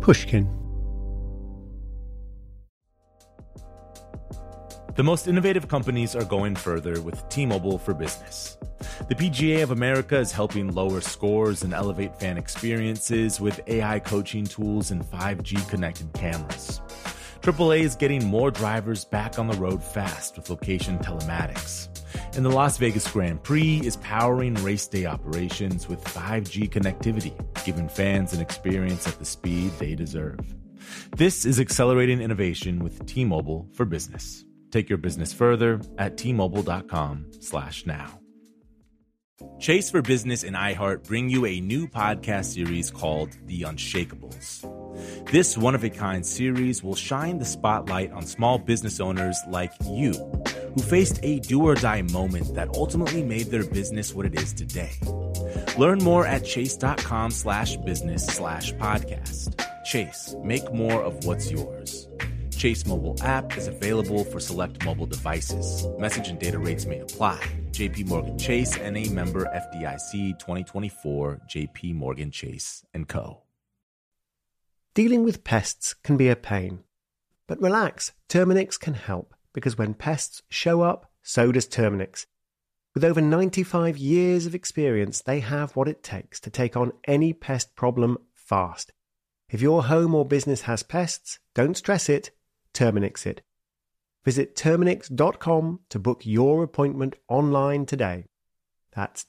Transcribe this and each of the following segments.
Pushkin. The most innovative companies are going further with T-Mobile for Business. The PGA of America is helping lower scores and elevate fan experiences with AI coaching tools and 5G connected cameras. AAA is getting more drivers back on the road fast with location telematics. And the Las Vegas Grand Prix is powering race day operations with 5G connectivity, giving fans an experience at the speed they deserve. This is accelerating innovation with T-Mobile for Business. Take your business further at T-Mobile.com/now. Chase for Business and iHeart bring you a new podcast series called The Unshakables. This one-of-a-kind series will shine the spotlight on small business owners like you, who faced a do-or-die moment that ultimately made their business what it is today. Learn more at chase.com/business/podcast. Chase, make more of what's yours. Chase mobile app is available for select mobile devices. Message and data rates may apply. JP Morgan Chase, N.A. member FDIC 2024, JP Morgan Chase & Co. Dealing with pests can be a pain. But relax, Terminix can help, because when pests show up, so does Terminix. With over 95 years of experience, they have what it takes to take on any pest problem fast. If your home or business has pests, don't stress it, Terminix it. Visit Terminix.com to book your appointment online today. That's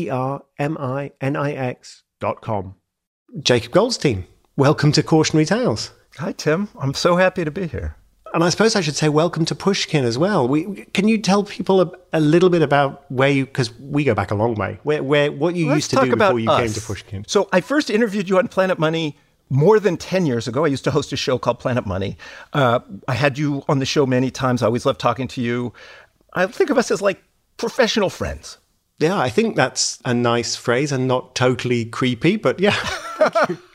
Terminix.com. Jacob Goldstein, welcome to Cautionary Tales. Hi, Tim. I'm so happy to be here. And I suppose I should say welcome to Pushkin as well. Can you tell people a little bit about where you, because we go back a long way, what you used to do before you came to Pushkin? So I first interviewed you on Planet Money more than 10 years ago. I used to host a show called Planet Money. I had you on the show many times. I always loved talking to you. I think of us as like professional friends. Yeah, I think that's a nice phrase and not totally creepy, but yeah. Thank you.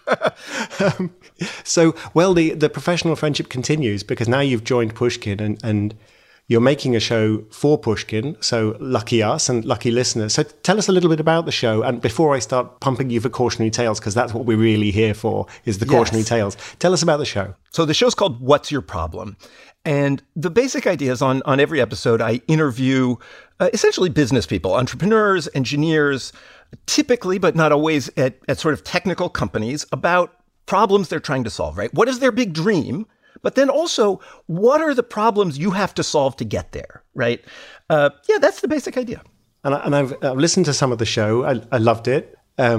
The professional friendship continues because now you've joined Pushkin and you're making a show for Pushkin, so lucky us and lucky listeners. So tell us a little bit about the show. And before I start pumping you for cautionary tales, because that's what we're really here for, is the cautionary tales. Tell us about the show. So the show's called What's Your Problem? And the basic idea is on every episode, I interview essentially business people, entrepreneurs, engineers, typically, but not always at sort of technical companies about problems they're trying to solve, right? What is their big dream? But then also, what are the problems you have to solve to get there, right? That's the basic idea. And I've listened to some of the show. I loved it.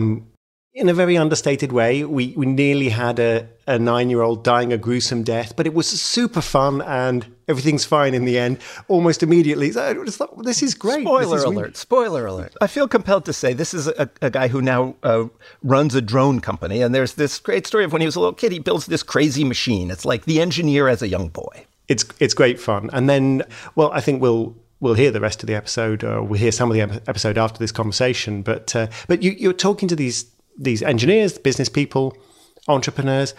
In a very understated way, we nearly had a 9-year-old dying a gruesome death, but it was super fun and everything's fine in the end, almost immediately. So I was like, this is great. Spoiler alert. I feel compelled to say this is a guy who now runs a drone company. And there's this great story of when he was a little kid, he builds this crazy machine. It's like The Engineer as a young boy. It's great fun. And then, I think we'll hear the rest of the episode, or we'll hear some of the episode after this conversation. But you're talking to these engineers, business people, entrepreneurs.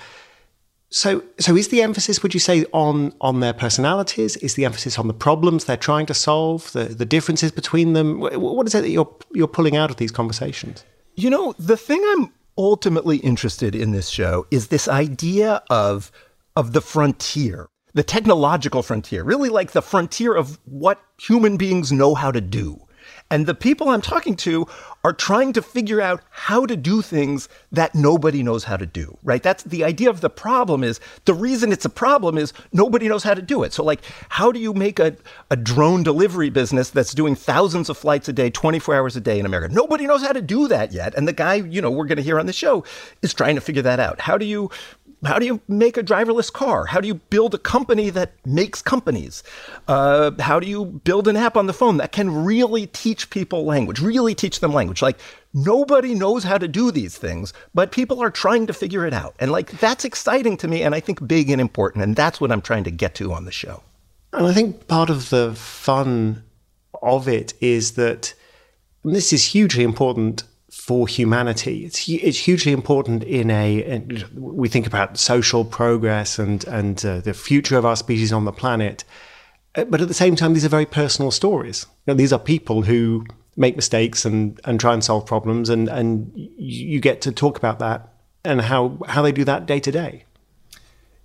So is the emphasis, would you say, on their personalities? Is the emphasis on the problems they're trying to solve, the differences between them? What is it that you're pulling out of these conversations? You know, the thing I'm ultimately interested in this show is this idea of the frontier, the technological frontier, really like the frontier of what human beings know how to do. And the people I'm talking to are trying to figure out how to do things that nobody knows how to do, right? That's the idea of the problem. Is the reason it's a problem is nobody knows how to do it. So like, how do you make a drone delivery business that's doing thousands of flights a day, 24 hours a day in America? Nobody knows how to do that yet. And the guy, we're going to hear on the show is trying to figure that out. How do you make a driverless car? How do you build a company that makes companies? How do you build an app on the phone that can really teach people language, really teach them language? Like, nobody knows how to do these things, but people are trying to figure it out. And like, that's exciting to me and I think big and important. And that's what I'm trying to get to on the show. And I think part of the fun of it is that this is hugely important for humanity. It's hugely important we think about social progress and the future of our species on the planet. But at the same time, these are very personal stories. These are people who make mistakes and try and solve problems, and you get to talk about that and how they do that day to day.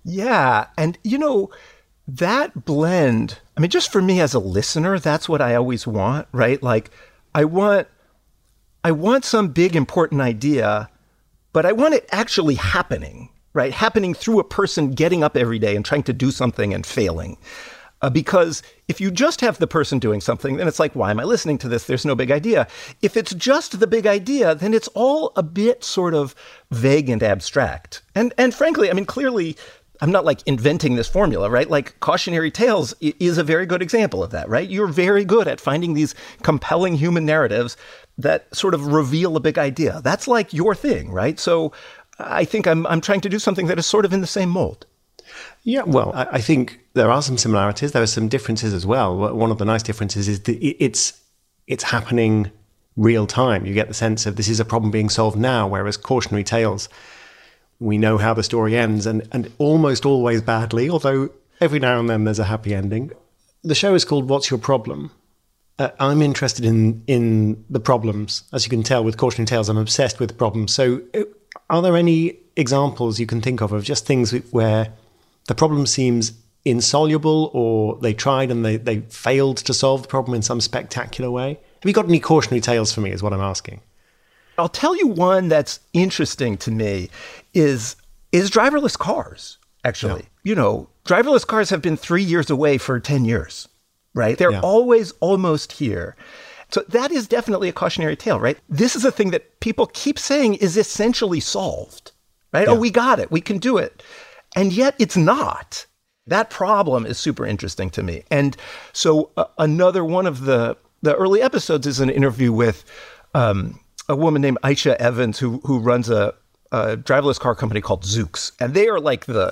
Yeah. And, that blend, I mean, just for me as a listener, that's what I always want, right? Like, I want some big important idea, but I want it actually happening, right? Happening through a person getting up every day and trying to do something and failing. Because if you just have the person doing something, then it's like, why am I listening to this? There's no big idea. If it's just the big idea, then it's all a bit sort of vague and abstract. And frankly, I mean, clearly, I'm not like inventing this formula, right? Like Cautionary Tales is a very good example of that, right? You're very good at finding these compelling human narratives that sort of reveal a big idea. That's like your thing, right? So I think I'm trying to do something that is sort of in the same mold. Yeah, well, I think there are some similarities. There are some differences as well. One of the nice differences is that it's happening real time. You get the sense of this is a problem being solved now, whereas Cautionary Tales, we know how the story ends, and almost always badly, although every now and then there's a happy ending. The show is called What's Your Problem? I'm interested in the problems. As you can tell with Cautionary Tales, I'm obsessed with problems. So are there any examples you can think of just things where the problem seems insoluble, or they tried and they failed to solve the problem in some spectacular way? Have you got any cautionary tales for me, is what I'm asking? I'll tell you one that's interesting to me is driverless cars, actually. Yeah. Driverless cars have been 3 years away for 10 years, right? They're always almost here. So that is definitely a cautionary tale, right? This is a thing that people keep saying is essentially solved, right? Yeah. Oh, we got it. We can do it. And yet it's not. That problem is super interesting to me. And so another one of the early episodes is an interview with a woman named Aisha Evans, who runs a driverless car company called Zoox. And they are like the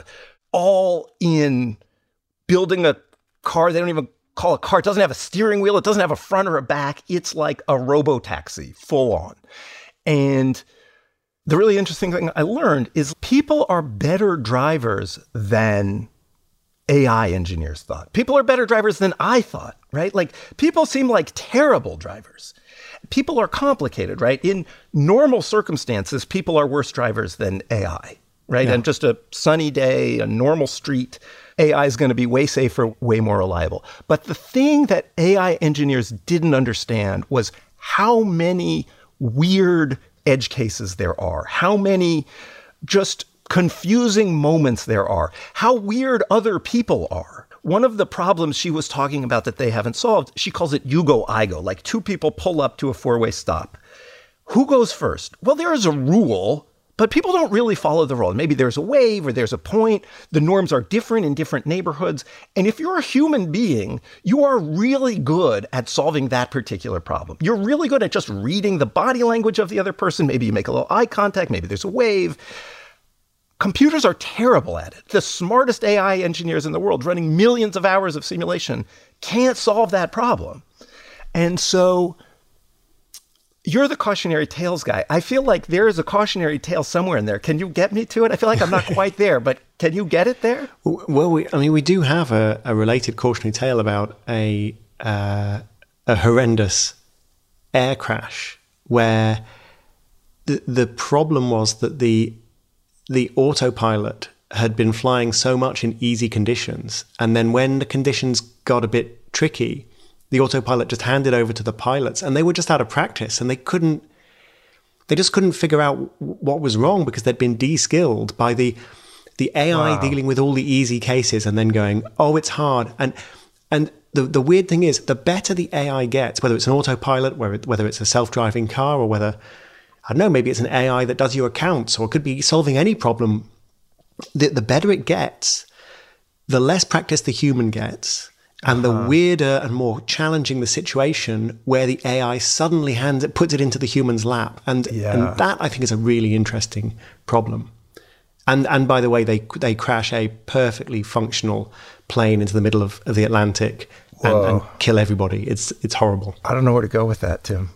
all-in building a car. They don't even call it a car. It doesn't have a steering wheel. It doesn't have a front or a back. It's like a robo-taxi, full on. And the really interesting thing I learned is people are better drivers than AI engineers thought. People are better drivers than I thought, right? Like, people seem like terrible drivers. People are complicated, right? In normal circumstances, people are worse drivers than AI, right? Yeah. And just a sunny day, a normal street, AI is going to be way safer, way more reliable. But the thing that AI engineers didn't understand was how many weird edge cases there are, how many just confusing moments there are, how weird other people are. One of the problems she was talking about that they haven't solved, she calls it you go, I go, like two people pull up to a four-way stop. Who goes first? Well, there is a rule, but people don't really follow the rule. Maybe there's a wave or there's a point. The norms are different in different neighborhoods. And if you're a human being, you are really good at solving that particular problem. You're really good at just reading the body language of the other person. Maybe you make a little eye contact. Maybe there's a wave. Computers are terrible at it. The smartest AI engineers in the world running millions of hours of simulation can't solve that problem. And so you're the cautionary tales guy. I feel like there is a cautionary tale somewhere in there. Can you get me to it? I feel like I'm not quite there, but can you get it there? Well, we do have a related cautionary tale about a horrendous air crash where the problem was that the autopilot had been flying so much in easy conditions, and then when the conditions got a bit tricky, the autopilot just handed over to the pilots, and they were just out of practice, and they just couldn't figure out what was wrong because they'd been de-skilled by the AI dealing with all the easy cases and then going, oh, it's hard. And the weird thing is, the better the AI gets, whether it's an autopilot, whether it's a self-driving car, or whether, I don't know, maybe it's an AI that does your accounts, or it could be solving any problem, the better it gets, the less practice the human gets. And the weirder and more challenging the situation where the AI suddenly puts it into the human's lap. And that, I think, is a really interesting problem. And by the way, they crash a perfectly functional plane into the middle of the Atlantic and kill everybody. It's horrible. I don't know where to go with that, Tim.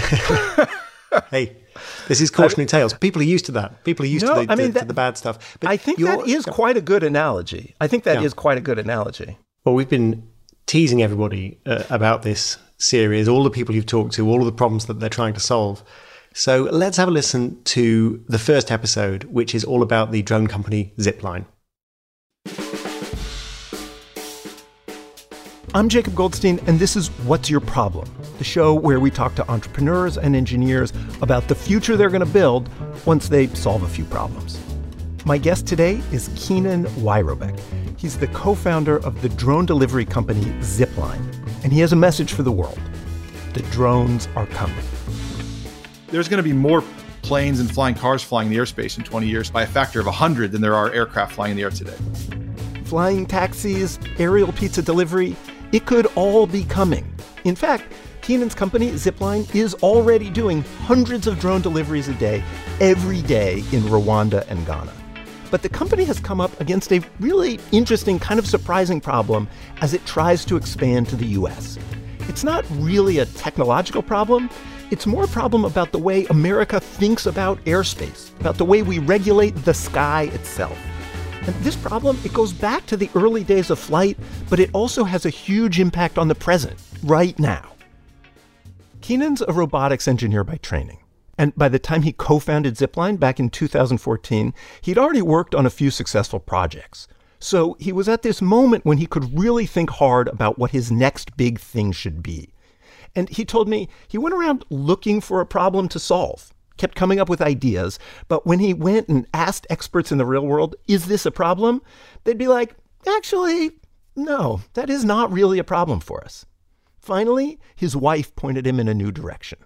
Hey, this is cautionary tales. People are used to that. People are used to the bad stuff. But I think that is quite a good analogy. Well, we've been teasing everybody about this series, all the people you've talked to, all of the problems that they're trying to solve. So let's have a listen to the first episode, which is all about the drone company Zipline. I'm Jacob Goldstein, and this is What's Your Problem? The show where we talk to entrepreneurs and engineers about the future they're going to build once they solve a few problems. My guest today is Keenan Weirobeck. He's the co-founder of the drone delivery company Zipline, and he has a message for the world. The drones are coming. There's going to be more planes and flying cars flying in the airspace in 20 years by a factor of 100 than there are aircraft flying in the air today. Flying taxis, aerial pizza delivery, it could all be coming. In fact, Keenan's company, Zipline, is already doing hundreds of drone deliveries a day, every day in Rwanda and Ghana. But the company has come up against a really interesting, kind of surprising problem as it tries to expand to the U.S. It's not really a technological problem. It's more a problem about the way America thinks about airspace, about the way we regulate the sky itself. And this problem, it goes back to the early days of flight, but it also has a huge impact on the present, right now. Keenan's a robotics engineer by training. And by the time he co-founded Zipline back in 2014, he'd already worked on a few successful projects. So he was at this moment when he could really think hard about what his next big thing should be. And he told me he went around looking for a problem to solve, kept coming up with ideas, but when he went and asked experts in the real world, is this a problem? They'd be like, actually, no, that is not really a problem for us. Finally, his wife pointed him in a new direction.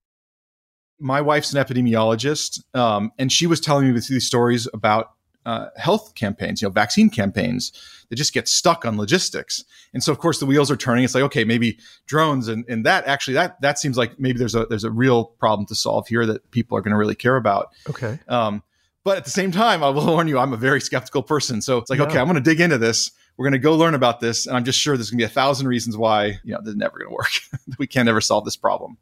My wife's an epidemiologist, and she was telling me these stories about health campaigns, vaccine campaigns that just get stuck on logistics. And so, of course, the wheels are turning. It's like, okay, maybe drones and that actually that seems like maybe there's a real problem to solve here that people are going to really care about. Okay. But at the same time, I will warn you, I'm a very skeptical person. So it's like, okay, I'm going to dig into this. We're going to go learn about this. And I'm just sure there's going to be 1,000 reasons why, this is never going to work. We can't ever solve this problem.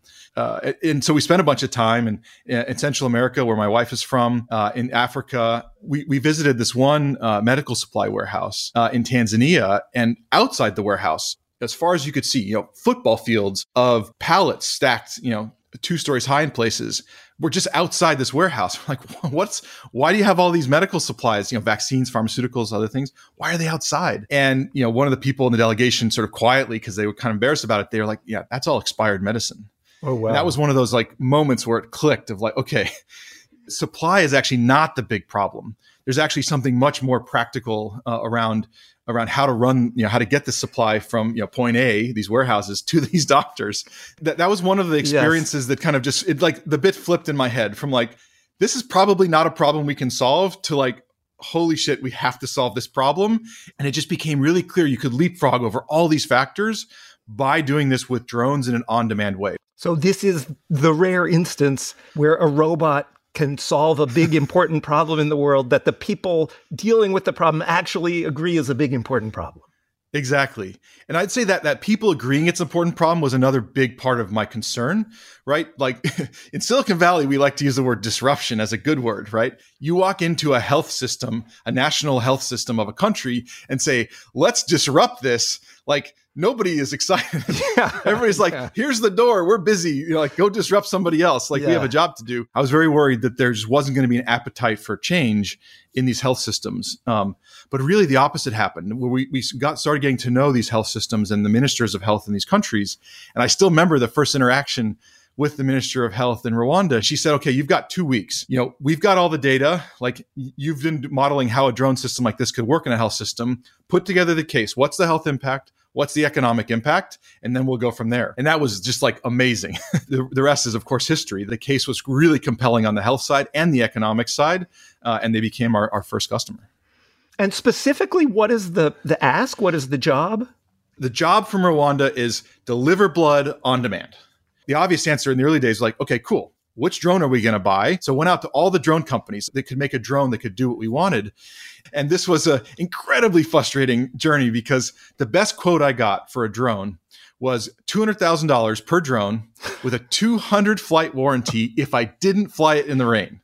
And so we spent a bunch of time in Central America, where my wife is from, in Africa. We visited this one medical supply warehouse in Tanzania, and outside the warehouse, as far as you could see, football fields of pallets stacked, 2 stories high in places. We're just outside this warehouse. We're like, why do you have all these medical supplies, vaccines, pharmaceuticals, other things? Why are they outside? And, one of the people in the delegation sort of quietly, because they were kind of embarrassed about it, they were like, yeah, that's all expired medicine. Oh, wow. And that was one of those moments where it clicked of okay, supply is actually not the big problem. There's actually something much more practical around how to run, how to get the supply from point A, these warehouses, to these doctors. That was one of the experiences that kind of just the bit flipped in my head from this is probably not a problem we can solve to holy shit, we have to solve this problem. And it just became really clear you could leapfrog over all these factors by doing this with drones in an on-demand way. So this is the rare instance where a robot can solve a big, important problem in the world that the people dealing with the problem actually agree is a big, important problem. Exactly. And I'd say that people agreeing it's an important problem was another big part of my concern, right? In Silicon Valley, we like to use the word disruption as a good word, right? You walk into a health system, a national health system of a country, and say, let's disrupt this. Nobody is excited. Everybody's here's the door. We're busy. Go disrupt somebody else. We have a job to do. I was very worried that there just wasn't going to be an appetite for change in these health systems. But really the opposite happened, where we started getting to know these health systems and the ministers of health in these countries. And I still remember the first interaction with the Minister of Health in Rwanda. She said, okay, you've got 2 weeks. We've got all the data. You've been modeling how a drone system like this could work in a health system. Put together the case. What's the health impact? What's the economic impact? And then we'll go from there. And that was just amazing. The rest is, of course, history. The case was really compelling on the health side and the economic side. And they became our first customer. And specifically, what is the ask? What is the job? The job from Rwanda is deliver blood on demand. The obvious answer in the early days was okay, cool. Which drone are we going to buy? So I went out to all the drone companies that could make a drone that could do what we wanted. And this was an incredibly frustrating journey, because the best quote I got for a drone was $200,000 per drone with a 200 flight warranty if I didn't fly it in the rain.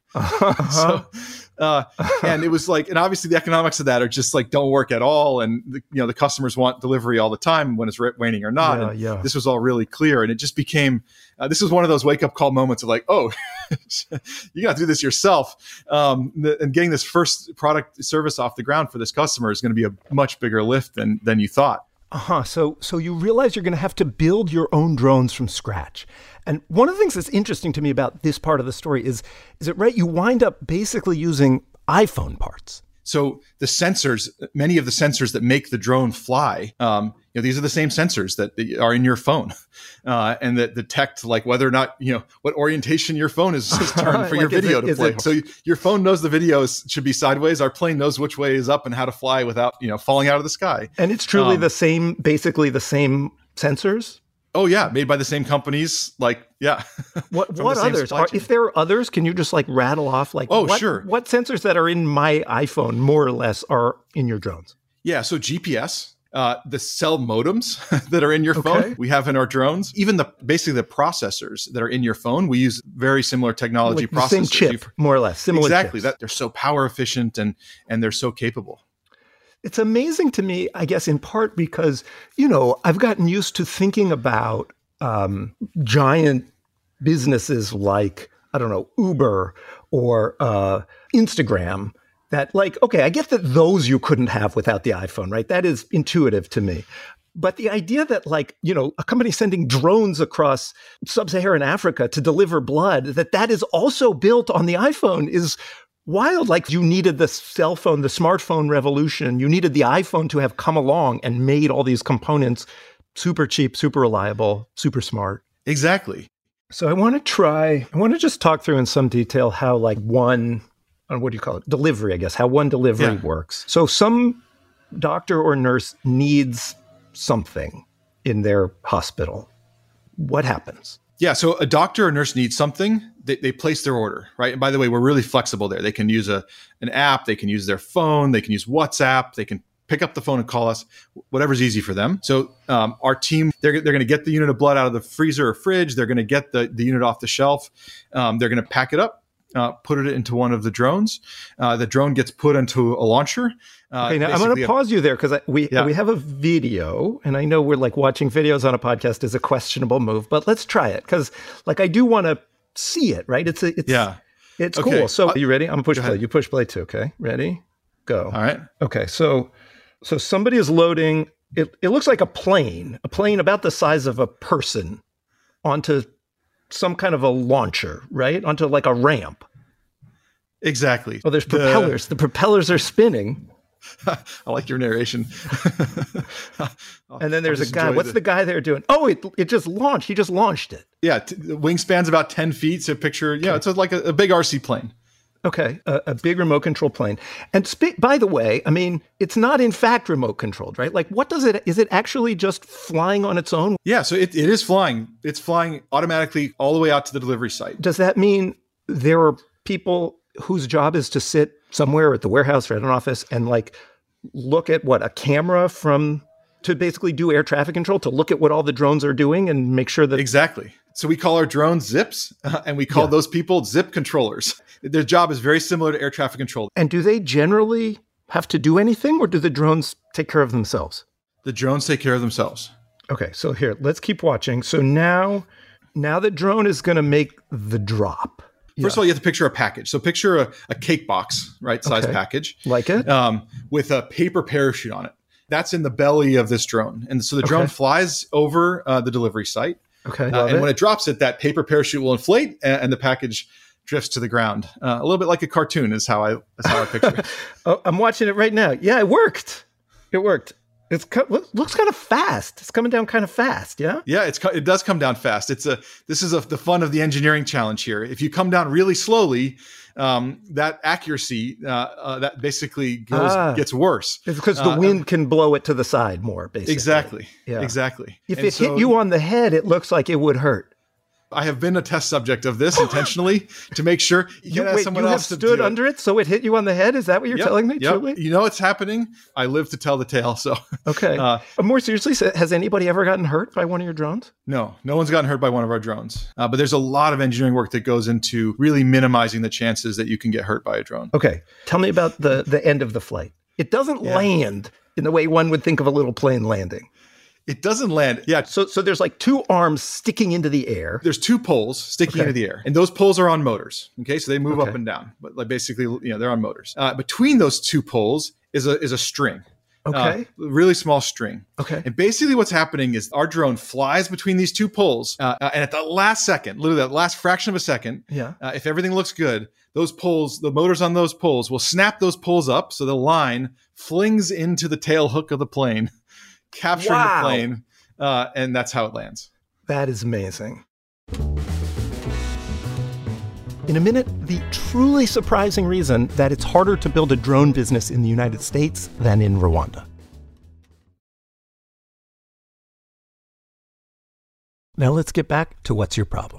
And it was and obviously the economics of that are just don't work at all. And the customers want delivery all the time when it's raining or not. This was all really clear. And it just became, this was one of those wake up call moments of oh, you got to do this yourself. And getting this first product service off the ground for this customer is going to be a much bigger lift than you thought. So you realize you're going to have to build your own drones from scratch. And one of the things that's interesting to me about this part of the story is it right? You wind up basically using iPhone parts. So the sensors, many of the sensors that make the drone fly, these are the same sensors that are in your phone, and that detect like whether or not, what orientation your phone is turned for your video to play. So your phone knows the video should be sideways. Our plane knows which way is up and how to fly without, falling out of the sky. And it's truly basically the same sensors? Oh yeah, made by the same companies. Like, yeah. What others? If there are others, can you just like rattle off sure. What sensors that are in my iPhone more or less are in your drones? Yeah, so GPS, the cell modems that are in your phone, we have in our drones. Even basically the processors that are in your phone, we use very similar technology processors. The same chip, more or less. Similar exactly. chips. That they're so power efficient and they're so capable. It's amazing to me, I guess, in part because, I've gotten used to thinking about giant businesses like, I don't know, Uber or Instagram that I get that those you couldn't have without the iPhone, right? That is intuitive to me. But the idea that a company sending drones across sub-Saharan Africa to deliver blood, that is also built on the iPhone is wild. Like you needed the cell phone, the smartphone revolution. You needed the iPhone to have come along and made all these components super cheap, super reliable, super smart. Exactly. So I want to just talk through in some detail how one, what do you call it? Delivery, I guess, how one delivery works. So some doctor or nurse needs something in their hospital. What happens? Yeah, so a doctor or nurse needs something, they place their order, right? And by the way, we're really flexible there. They can use an app, they can use their phone, they can use WhatsApp, they can pick up the phone and call us, whatever's easy for them. So our team, they're going to get the unit of blood out of the freezer or fridge. They're going to get the unit off the shelf. They're going to pack it up, put it into one of the drones. The drone gets put into a launcher. Okay, now I'm going to pause you there because we have a video, and I know we're watching videos on a podcast is a questionable move, but let's try it because I do want to see it, right? It's okay. Cool. So are you ready? I'm going to push play. You push play too. Okay, ready? Go. All right. Okay, so somebody is loading. It looks like a plane about the size of a person onto some kind of a launcher, right? Onto a ramp. Exactly. Oh, there's propellers. The propellers are spinning. I like your narration. And then there's a guy. What's the guy there doing? Oh, it just launched. He just launched it. Yeah, the wingspan's about 10 feet. So picture, it's like a big RC plane. Okay, a big remote control plane. And by the way, I mean, it's not in fact remote controlled, right? Is it actually just flying on its own? Yeah, so it is flying. It's flying automatically all the way out to the delivery site. Does that mean there are people whose job is to sit somewhere at the warehouse or at an office and look at a camera to basically do air traffic control, to look at what all the drones are doing and make sure that... Exactly. So we call our drones zips, and we call those people zip controllers. Their job is very similar to air traffic control. And do they generally have to do anything, or do the drones take care of themselves? The drones take care of themselves. Okay, so here, let's keep watching. So now the drone is going to make the drop. First of all, you have to picture a package. So picture a cake box, right? Size package. Like it? With a paper parachute on it. That's in the belly of this drone. And so the drone flies over the delivery site. Okay. And when it drops it, that paper parachute will inflate and the package drifts to the ground. A little bit like a cartoon is how I picture it. Oh, I'm watching it right now. Yeah, it worked. It looks kind of fast. It's coming down kind of fast. Yeah. Yeah, it does come down fast. This is the fun of the engineering challenge here. If you come down really slowly, that accuracy that basically gets worse. It's because the wind can blow it to the side more. Basically. Exactly. Yeah. Exactly. If it hit you on the head, it looks like it would hurt. I have been a test subject of this intentionally to make sure you have stood under it, so it hit you on the head. Is that what you're telling me? Yep. Truly? You know it's happening. I live to tell the tale. So okay. More seriously, has anybody ever gotten hurt by one of your drones? No one's gotten hurt by one of our drones. But there's a lot of engineering work that goes into really minimizing the chances that you can get hurt by a drone. Okay, tell me about the end of the flight. It doesn't land in the way one would think of a little plane landing. It doesn't land. Yeah. So there's two arms sticking into the air. There's two poles sticking into the air. And those poles are on motors. Okay. So they move up and down. But basically, they're on motors. Between those two poles is a string. Really small string. Okay. And basically what's happening is our drone flies between these two poles. And at the last second, literally that last fraction of a second, if everything looks good, those poles, the motors on those poles will snap those poles up. So the line flings into the tail hook of the plane, capturing the plane. And that's how it lands. That is amazing. In a minute, the truly surprising reason that it's harder to build a drone business in the United States than in Rwanda. Now let's get back to what's your problem.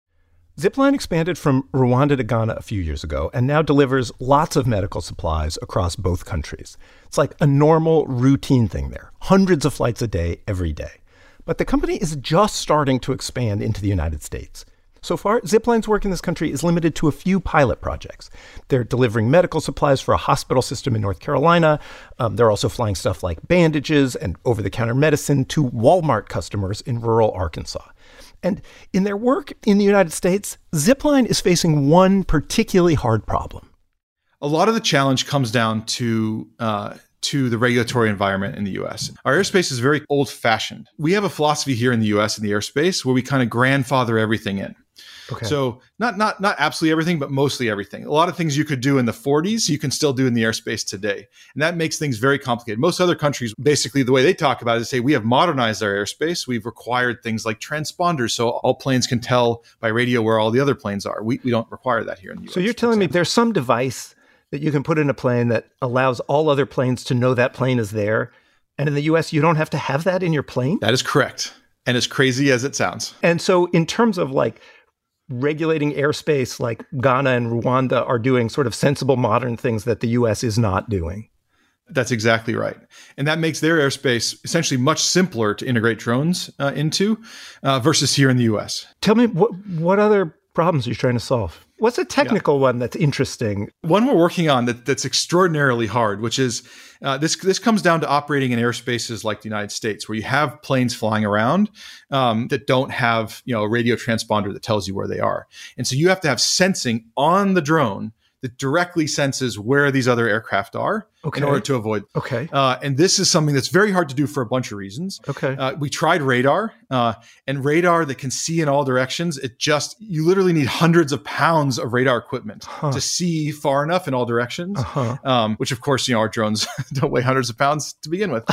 Zipline expanded from Rwanda to Ghana a few years ago and now delivers lots of medical supplies across both countries. It's like a normal, routine thing there. Hundreds of flights a day, every day. But the company is just starting to expand into the United States. So far, Zipline's work in this country is limited to a few pilot projects. They're delivering medical supplies for a hospital system in North Carolina. They're also flying stuff like bandages and over-the-counter medicine to Walmart customers in rural Arkansas. And in their work in the United States, Zipline is facing one particularly hard problem. A lot of the challenge comes down to the regulatory environment in the U.S. Our airspace is very old-fashioned. We have a philosophy here in the U.S. in the airspace where we kind of grandfather everything in. Okay. So not absolutely everything, but mostly everything. A lot of things you could do in the 40s, you can still do in the airspace today. And that makes things very complicated. Most other countries, basically the way they talk about it is say, we have modernized our airspace. We've required things like transponders so all planes can tell by radio where all the other planes are. We don't require that here in the US. So you're telling me there's some device that you can put in a plane that allows all other planes to know that plane is there. And in the US, you don't have to have that in your plane? That is correct. And as crazy as it sounds. And so in terms of like regulating airspace, like Ghana and Rwanda are doing sort of sensible modern things that the US is not doing. That's exactly right. And that makes their airspace essentially much simpler to integrate drones into versus here in the US. Tell me, what other problems are you trying to solve? What's a technical one that's interesting? One we're working on that's extraordinarily hard, which is this comes down to operating in airspaces like the United States, where you have planes flying around that don't have a radio transponder that tells you where they are. And so you have to have sensing on the drone that directly senses where these other aircraft are in order to avoid. Okay. And this is something that's very hard to do for a bunch of reasons. Okay. We tried radar, and radar that can see in all directions. You literally need hundreds of pounds of radar equipment to see far enough in all directions, which of course, our drones don't weigh hundreds of pounds to begin with.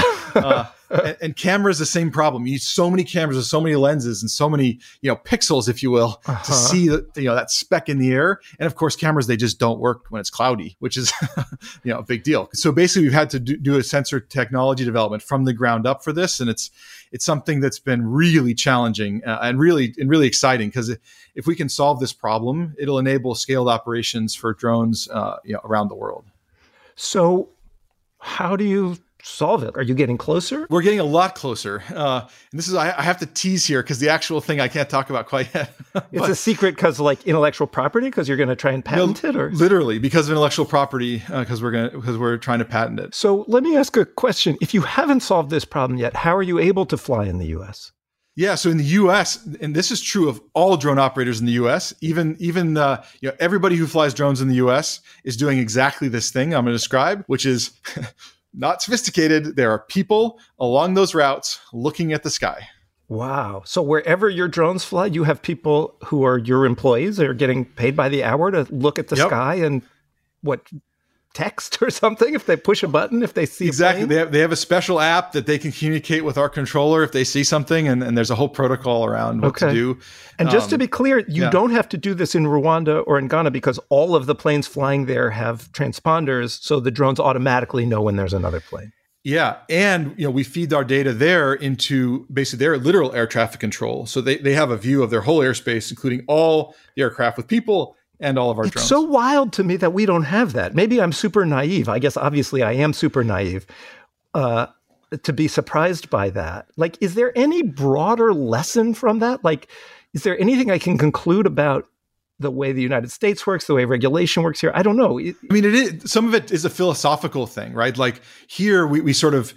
And cameras, the same problem. You need so many cameras with so many lenses and so many, pixels, if you will, to see that speck in the air. And of course, cameras, they just don't work when it's cloudy, which is, a big deal. So basically, we've had to do a sensor technology development from the ground up for this. And it's something that's been really challenging and really exciting, because if we can solve this problem, it'll enable scaled operations for drones, around the world. So how do you solve it? Are you getting closer? We're getting a lot closer. And this is, I have to tease here because the actual thing I can't talk about quite yet. It's a secret because like intellectual property, because you're going to try and patent it, or literally because of intellectual property, because we're trying to patent it. So let me ask a question. If you haven't solved this problem yet, how are you able to fly in the US? Yeah, so in the U.S., and this is true of all drone operators in the U.S., even everybody who flies drones in the U.S. is doing exactly this thing I'm going to describe, which is not sophisticated. There are people along those routes looking at the sky. Wow. So wherever your drones fly, you have people who are your employees that are getting paid by the hour to look at the sky and text or something if they push a button, if they see exactly. They have a special app that they can communicate with our controller if they see something, and there's a whole protocol around what to do. And just to be clear, you don't have to do this in Rwanda or in Ghana because all of the planes flying there have transponders, so the drones automatically know when there's another plane. Yeah, and we feed our data there into basically their literal air traffic control, so they have a view of their whole airspace, including all the aircraft with people and all of our drones. It's so wild to me that we don't have that. Maybe I'm super naive. I guess obviously I am super naive to be surprised by that. Like, is there any broader lesson from that? Like, is there anything I can conclude about the way the United States works, the way regulation works here? I don't know. I mean, it is, some of it is a philosophical thing, right? Like here we sort of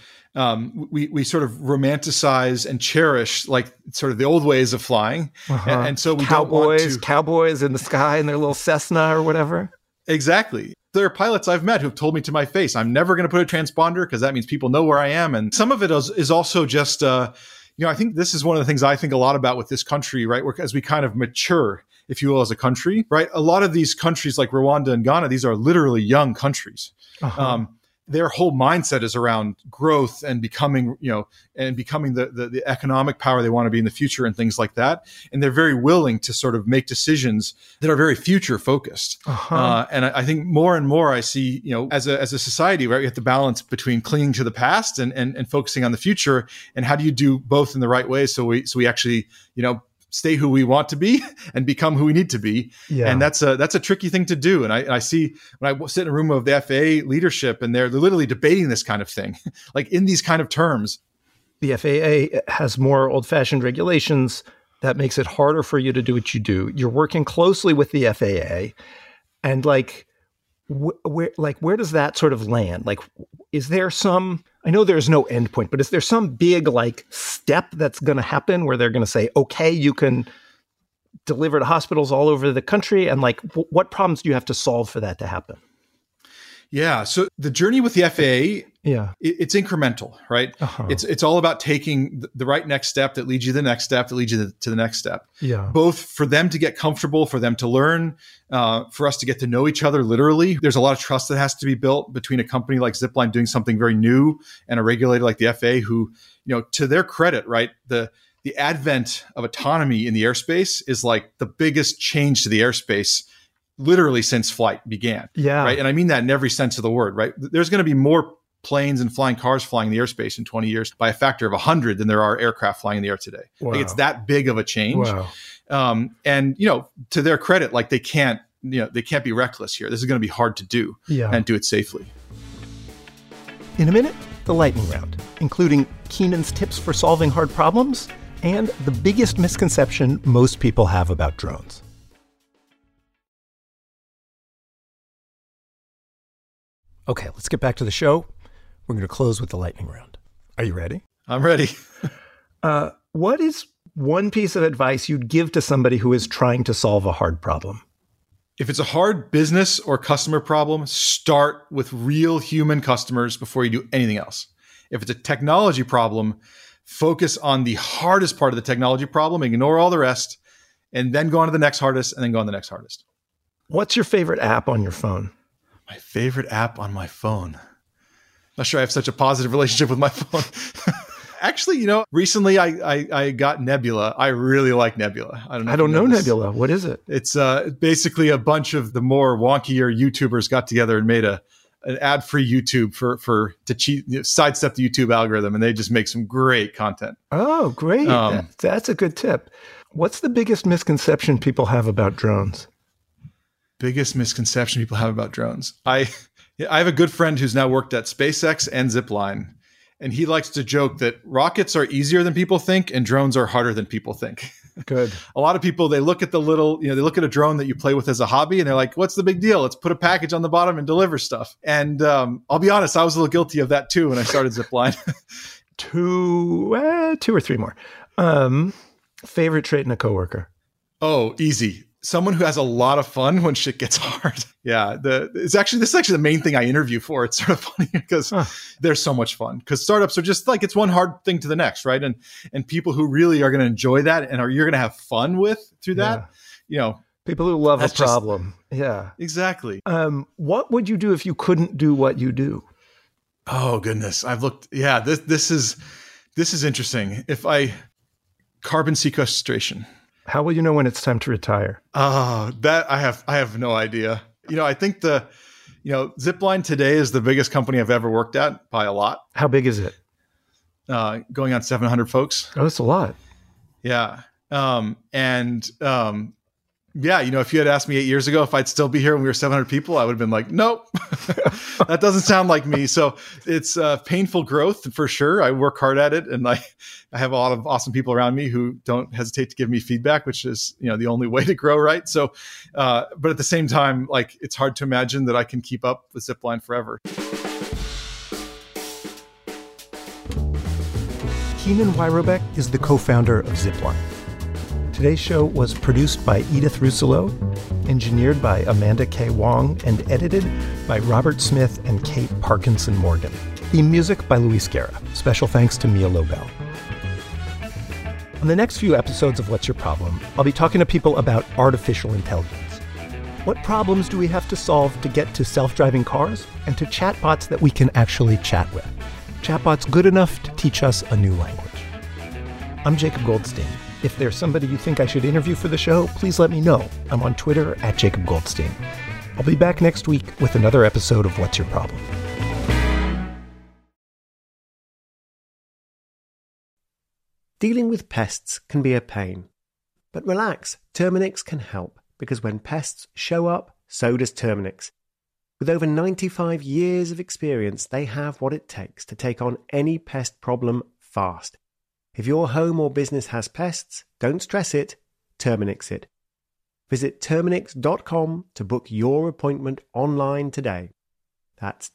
romanticize and cherish like sort of the old ways of flying. And so we Cowboys in the sky in their little Cessna or whatever. Exactly. There are pilots I've met who've told me to my face, I'm never going to put a transponder because that means people know where I am. And some of it is also just, I think this is one of the things I think a lot about with this country, right? As we kind of mature, if you will, as a country, right? A lot of these countries like Rwanda and Ghana, these are literally young countries. Uh-huh. Their whole mindset is around growth and becoming, the economic power they want to be in the future and things like that. And they're very willing to sort of make decisions that are very future focused. Uh-huh. And I think more and more I see, as a society, right, we have to balance between clinging to the past and focusing on the future. And how do you do both in the right way? So we actually, stay who we want to be and become who we need to be. Yeah. And that's a tricky thing to do. And I see when I sit in a room of the FAA leadership and they're literally debating this kind of thing, like in these kind of terms. The FAA has more old-fashioned regulations that makes it harder for you to do what you do. You're working closely with the FAA, and where does that sort of land? Like, is there some, I know there's no endpoint, but is there some big step that's going to happen where they're going to say, okay, you can deliver to hospitals all over the country? And what problems do you have to solve for that to happen? Yeah. So the journey with the FAA, it's incremental, right? Uh-huh. It's all about taking the right next step that leads you to the next step, that leads you to the next step. Yeah. Both for them to get comfortable, for them to learn, for us to get to know each other literally. There's a lot of trust that has to be built between a company like Zipline doing something very new and a regulator like the FAA who, to their credit, right, the advent of autonomy in the airspace is like the biggest change to the airspace literally since flight began. Yeah. Right. And I mean that in every sense of the word, right? There's going to be more planes and flying cars flying in the airspace in 20 years by a factor of 100 than there are aircraft flying in the air today. Wow. It's that big of a change. Wow. And, to their credit, they can't be reckless here. This is going to be hard to do and do it safely. In a minute, the lightning round, including Keenan's tips for solving hard problems and the biggest misconception most people have about drones. Okay, let's get back to the show. We're going to close with the lightning round. Are you ready? I'm ready. What is one piece of advice you'd give to somebody who is trying to solve a hard problem? If it's a hard business or customer problem, start with real human customers before you do anything else. If it's a technology problem, focus on the hardest part of the technology problem, ignore all the rest, and then go on to the next hardest, and then go on to the next hardest. What's your favorite app on your phone? My favorite app on my phone. Not sure I have such a positive relationship with my phone. Actually, recently I got Nebula. I really like Nebula. I don't know Nebula. What is it? It's basically a bunch of the more wonkier YouTubers got together and made an ad-free YouTube to sidestep the YouTube algorithm, and they just make some great content. Oh, great. That's a good tip. What's the biggest misconception people have about drones? Biggest misconception people have about drones. I have a good friend who's now worked at SpaceX and Zipline, and he likes to joke that rockets are easier than people think and drones are harder than people think. Good. A lot of people, they look at they look at a drone that you play with as a hobby and they're like, what's the big deal? Let's put a package on the bottom and deliver stuff. And I'll be honest, I was a little guilty of that too when I started Zipline. Two or three more. Favorite trait in a coworker? Oh, easy. Someone who has a lot of fun when shit gets hard. Yeah. This is actually the main thing I interview for. It's sort of funny because they're so much fun, because startups are just it's one hard thing to the next. Right. And people who really are going to enjoy that and you're going to have fun with through that, people who love a problem. Yeah, exactly. What would you do if you couldn't do what you do? Oh goodness. I've looked. Yeah. This is interesting. Carbon sequestration. How will you know when it's time to retire? That I have no idea. I think Zipline today is the biggest company I've ever worked at by a lot. How big is it? Going on 700 folks. Oh, that's a lot. Yeah. If you had asked me 8 years ago if I'd still be here when we were 700 people, I would have been like, nope, that doesn't sound like me. So it's painful growth for sure. I work hard at it, and I have a lot of awesome people around me who don't hesitate to give me feedback, which is, the only way to grow, right? So, but at the same time, it's hard to imagine that I can keep up with Zipline forever. Keenan Weirobeck is the co-founder of Zipline. Today's show was produced by Edith Russillo, engineered by Amanda K. Wong, and edited by Robert Smith and Kate Parkinson Morgan. Theme music by Luis Guerra. Special thanks to Mia Lobel. On the next few episodes of What's Your Problem, I'll be talking to people about artificial intelligence. What problems do we have to solve to get to self-driving cars and to chatbots that we can actually chat with? Chatbots good enough to teach us a new language. I'm Jacob Goldstein. If there's somebody you think I should interview for the show, please let me know. I'm on Twitter @Jacob Goldstein. I'll be back next week with another episode of What's Your Problem? Dealing with pests can be a pain. But relax, Terminix can help, because when pests show up, so does Terminix. With over 95 years of experience, they have what it takes to take on any pest problem fast. If your home or business has pests, don't stress it, Terminix it. Visit Terminix.com to book your appointment online today. That's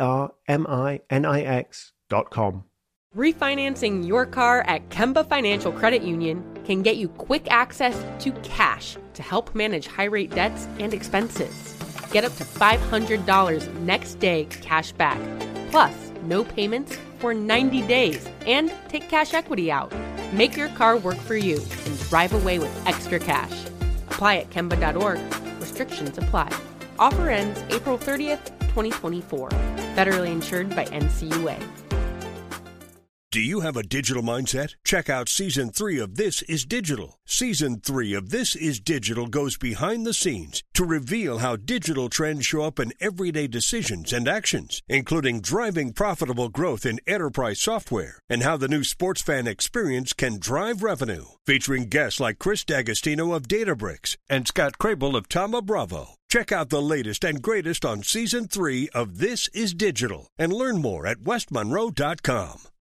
TERMINIX.com. Refinancing your car at Kemba Financial Credit Union can get you quick access to cash to help manage high-rate debts and expenses. Get up to $500 next day cash back, plus no payments for 90 days, and take cash equity out. Make your car work for you and drive away with extra cash. Apply at Kemba.org. Restrictions apply. Offer ends April 30th, 2024. Federally insured by NCUA. Do you have a digital mindset? Check out Season 3 of This Is Digital. Season 3 of This Is Digital goes behind the scenes to reveal how digital trends show up in everyday decisions and actions, including driving profitable growth in enterprise software and how the new sports fan experience can drive revenue. Featuring guests like Chris D'Agostino of Databricks and Scott Crable of Thoma Bravo. Check out the latest and greatest on Season 3 of This Is Digital and learn more at westmonroe.com.